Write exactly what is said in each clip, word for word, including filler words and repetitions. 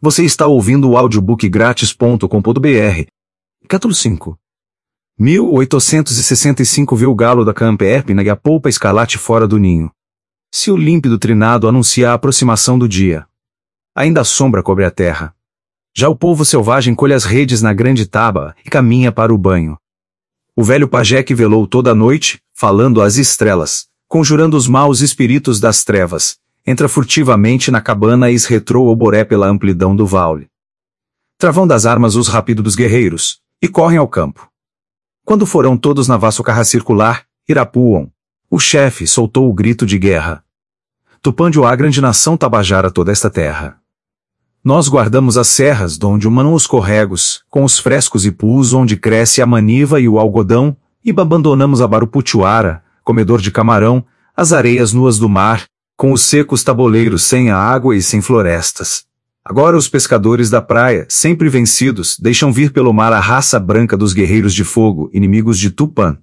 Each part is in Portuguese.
Você está ouvindo o audiobook grátis ponto com ponto br. Capítulo cinco. mil oitocentos e sessenta e cinco Viu o galo da camperpina e a polpa escarlate fora do ninho. Se o límpido trinado anuncia a aproximação do dia. Ainda a sombra cobre a terra. Já o povo selvagem colhe as redes na grande taba e caminha para o banho. O velho pajé que velou toda a noite, falando às estrelas, conjurando os maus espíritos das trevas, entra furtivamente na cabana e esretrou o boré pela amplidão do vale. Travão das armas os rápidos dos guerreiros, e correm ao campo. Quando foram todos na vasta carra circular, Irapuã, o chefe, soltou o grito de guerra. Tupândio a grande nação tabajara toda esta terra. Nós guardamos as serras donde humanam os corregos, com os frescos e pus onde cresce a maniva e o algodão, e abandonamos a Baruputiuara, comedor de camarão, as areias nuas do mar, com os secos tabuleiros sem a água e sem florestas. Agora os pescadores da praia, sempre vencidos, deixam vir pelo mar a raça branca dos guerreiros de fogo, inimigos de Tupã.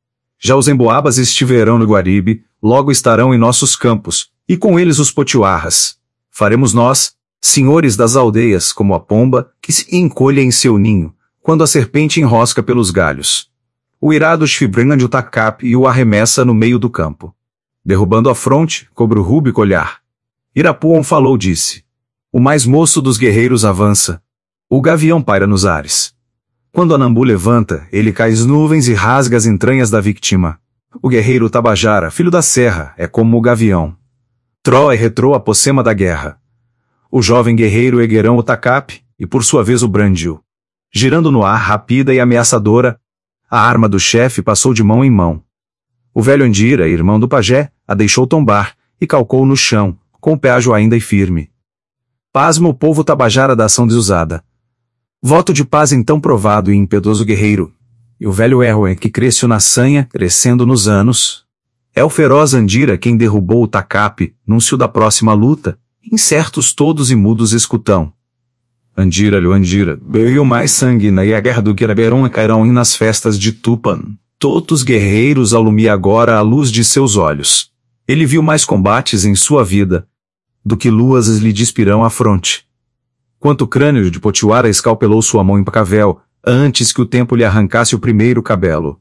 Já os emboabas estiverão no Guaribe, logo estarão em nossos campos, e com eles os potiuarras. Faremos nós, senhores das aldeias, como a pomba, que se encolhe em seu ninho, quando a serpente enrosca pelos galhos. O irado chifrande o tacape e o arremessa no meio do campo. Derrubando a fronte, cobre o rúbico olhar. Irapuã falou, disse. O mais moço dos guerreiros avança. O gavião paira nos ares. Quando Anambu levanta, ele cai as nuvens e rasga as entranhas da vítima. O guerreiro Tabajara, filho da serra, é como o gavião. Troa e retrô a pocema da guerra. O jovem guerreiro erguerão o tacape, e por sua vez o brandiu. Girando no ar rápida e ameaçadora, a arma do chefe passou de mão em mão. O velho Andira, irmão do pajé, a deixou tombar, e calcou no chão, com o peajo ainda e firme. Pasma o povo tabajara da ação desusada. Voto de paz então provado e impiedoso guerreiro. E o velho Erroé que cresceu na sanha, crescendo nos anos. É o feroz Andira quem derrubou o tacape, núncio da próxima luta, incertos todos e mudos escutão. Andira, lho Andira, bebeu mais sangue na e a guerra do Guiraberão e cairão nas festas de Tupã. Todos os guerreiros alumia agora a luz de seus olhos. Ele viu mais combates em sua vida, do que luas lhe despirão a fronte. Quanto o crânio de Potiuara escalpelou sua mão em Pacavel, antes que o tempo lhe arrancasse o primeiro cabelo.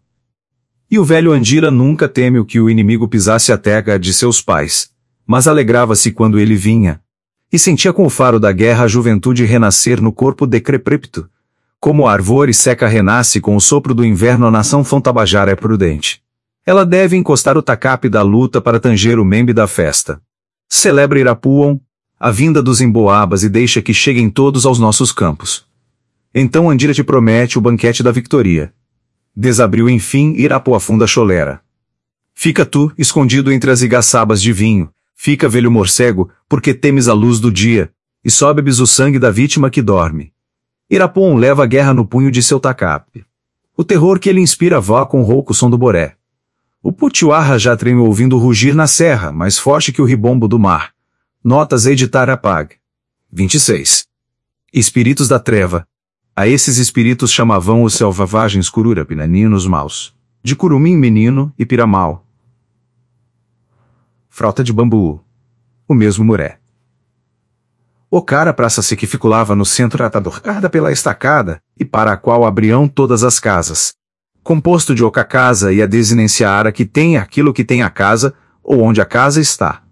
E o velho Andira nunca temeu que o inimigo pisasse a terra de seus pais, mas alegrava-se quando ele vinha, e sentia com o faro da guerra a juventude renascer no corpo decrépito. Como a árvore seca renasce com o sopro do inverno, a nação Fontabajara é prudente. Ela deve encostar o tacape da luta para tanger o membe da festa. Celebra Irapuã, a vinda dos emboabas e deixa que cheguem todos aos nossos campos. Então Andira te promete o banquete da victoria. Desabriu enfim Irapuã funda cholera. Fica tu, escondido entre as igaçabas de vinho, fica velho morcego, porque temes a luz do dia, e só bebes o sangue da vítima que dorme. Irapuã leva a guerra no punho de seu tacape. O terror que ele inspira voa com o rouco som do boré. O Potiuarra já treme ouvindo rugir na serra, mais forte que o ribombo do mar. Notas editar apag. vinte e seis. Espíritos da treva. A esses espíritos chamavam os selvagens Cururapina, ninos maus. De Curumim menino e Piramal. Frota de bambu. O mesmo muré. O cara praça-se que ficulava no centro atadorcada pela estacada, e para a qual abriam todas as casas. Composto de oca casa e a desinenciara que tem aquilo que tem a casa, ou onde a casa está.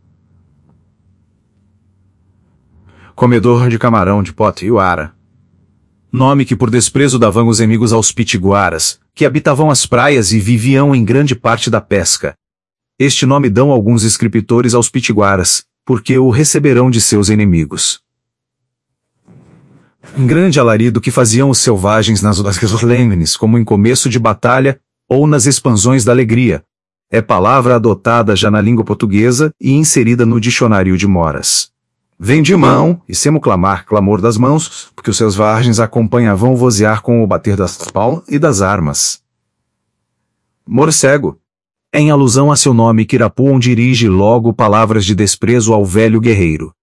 Comedor de camarão de Potiuara. Nome que por desprezo davam os inimigos aos pitiguaras, que habitavam as praias e viviam em grande parte da pesca. Este nome dão alguns escritores aos pitiguaras, porque o receberão de seus inimigos. Um grande alarido que faziam os selvagens nas horas solenes, como em começo de batalha, ou nas expansões da alegria. É palavra adotada já na língua portuguesa e inserida no dicionário de Moras. Vem de mão, e semo clamar, clamor das mãos, porque os seus vargens acompanhavam o vozear com o bater das palmas e das armas. Morcego. Em alusão a seu nome, Irapuã dirige logo palavras de desprezo ao velho guerreiro.